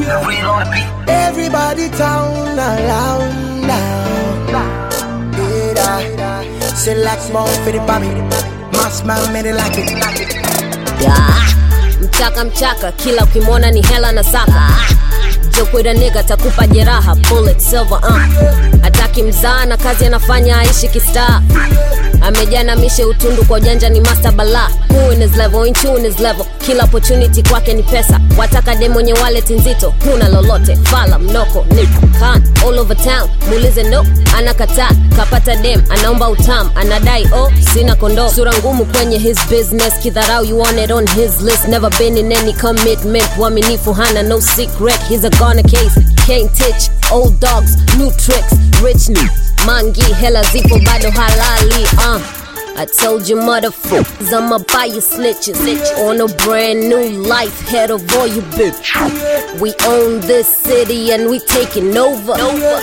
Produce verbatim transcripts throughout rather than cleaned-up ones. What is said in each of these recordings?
Everybody town around now. Select more for the Bobby. Mass man made it like it. Yeah. Mchaka mchaka, kila ukimwona ni hela na saka. Jokwida nigga takupa jeraha, bullet silver uh. Ataki mzaa na kazi anafanya aishi kistar. Amejana mishe utundu kwa janja ni master bala. Who in his level, in tune his level. Kila opportunity kwake ni pesa. Wataka dem mwenye wallet nzito, huna lolote. Fala, mnoko, nipo, kan, all over town. Muulize no, anakataa, kapata dem. Anaomba utam, anadai oh, sina kondo. Sura ngumu kwenye his business. Kidharau you want it on his list. Never been in any commitment. Waminifu hana no secret. He's a goner case, can't teach. Old dogs, new tricks. Rich new, mangi, hela zipo bado halali uh. I told you motherfuckers I'ma buy you snitches on a brand new life, head of all you bitch. We own this city and we taking over.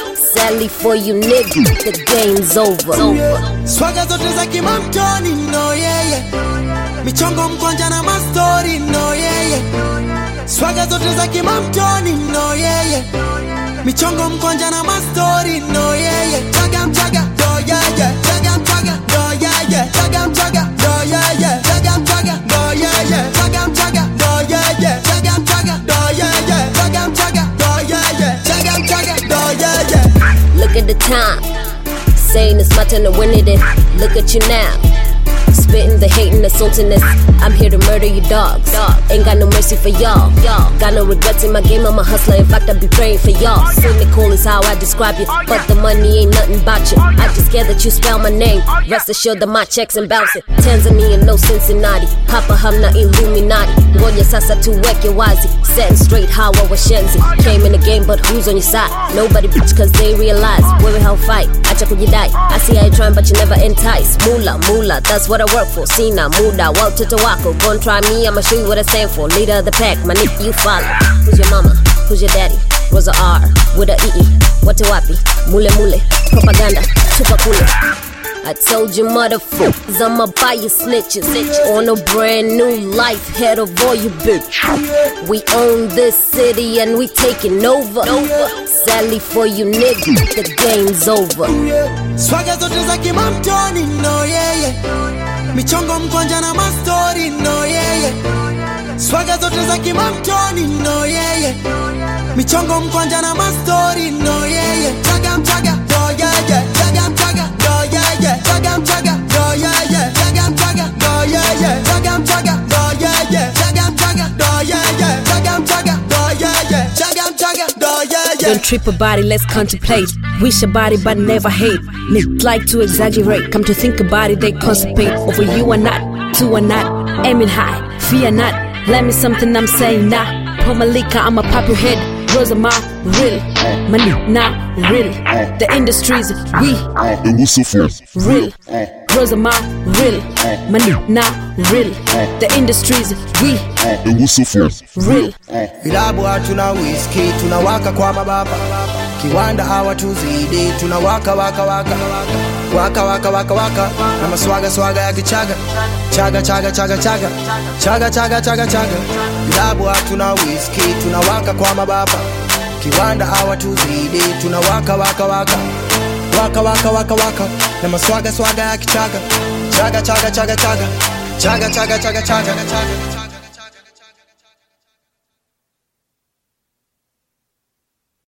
Sadly for you niggas, the game's over. Swaga zote za kimamtoni, no yeah yeah. Michongo mkwanja na mastori, no yeah yeah. Swaga zote za kimamtoni, no yeah yeah. Michongo mkwanja na mastori, no yeah yeah. Chaga mchaga, do yeah yeah. Chaga mchaga, do yeah yeah. Chaga mchaga, do yeah yeah. Chaga mchaga, do yeah yeah. Chaga mchaga, do yeah yeah. Chaga mchaga, do yeah yeah. Chaga mchaga, do yeah yeah. Chaga mchaga, do yeah yeah. Look at the time, saying it's my turn to win it, and look at you now. Spitting the hate and the saltiness. I'm here to murder you dogs. Ain't got no mercy for y'all. Got no regrets in my game, I'm a hustler. In fact, I be praying for y'all. Cynical is how I describe you, but the money ain't nothing about you. I just care that you spell my name. Rest assured that my checks and bouncing. Tanzania, no Cincinnati. Papa hamna Illuminati. Ngoja sasa tuweke wazi. Setting straight how I was shenzi. Came in the game, but who's on your side? Nobody bitch, cause they realize we're hell fight. Acha kujidai. I see how you trying, but you never entice. Mula, mula, that's what I work for. Sina, muda, walk to Tawako. Gon' try me, I'ma show you what I stand for. Leader of the pack, my nigga, you follow. Who's your mama? Who's your daddy? Rosa R, with a E E. Wate wapi? Mule mule. Propaganda, tupa kule. I told you motherfuckers I'ma buy you snitches on a brand new life, head of all you bitch. We own this city and we taking over. Sadly for you niggas, the game's over. Swaga zote za kimamtoni, no yeah yeah. Michongo mkwanja na mastori, no yeah yeah. Swaga zote za kimamtoni, no yeah yeah. Michongo mkwanja na mastori, no yeah yeah. Chaga mchaga, do yeah yeah. Chaga mchaga, do yeah yeah. Chaga mchaga, do yeah yeah. Chaga mchaga, do yeah yeah. Chaga mchaga, do yeah yeah. Chaga mchaga, do yeah yeah. Chaga mchaga, do yeah yeah. Chaga mchaga, do yeah yeah. Don't trip about it, let's contemplate. Wish about it but never hate. Niggas like to exaggerate. Come to think about it, they constipate. Over you or not, two or not. Aiming high, fear not. Let me something I'm saying nah. Pomalika, I'ma pop your head. Rosa Ma, real. Money, nah, real. The industry's we. And what's up for? Real. Rosa Ma, real. Money, nah, real. The industry's we. And what's up for? Real. Vilabu hatuna whisky, tunawaka kwa mababa. Kiwanda hawa tuzidi, tunawaka waka waka. Waka waka waka waka. Na maswaga swaga ya kichaga. Chaga chaga chaga chaga. Chaga chaga chaga chaga. Vilabu hatuna whisky, tunawaka kwa mababa. Kiwanda hawa tuzidi, tunawaka waka waka. Waka waka waka waka. Na maswaga swaga ya kichaga. Chaga chaga chaga chaga. Chaga chaga chaga chaga chaga.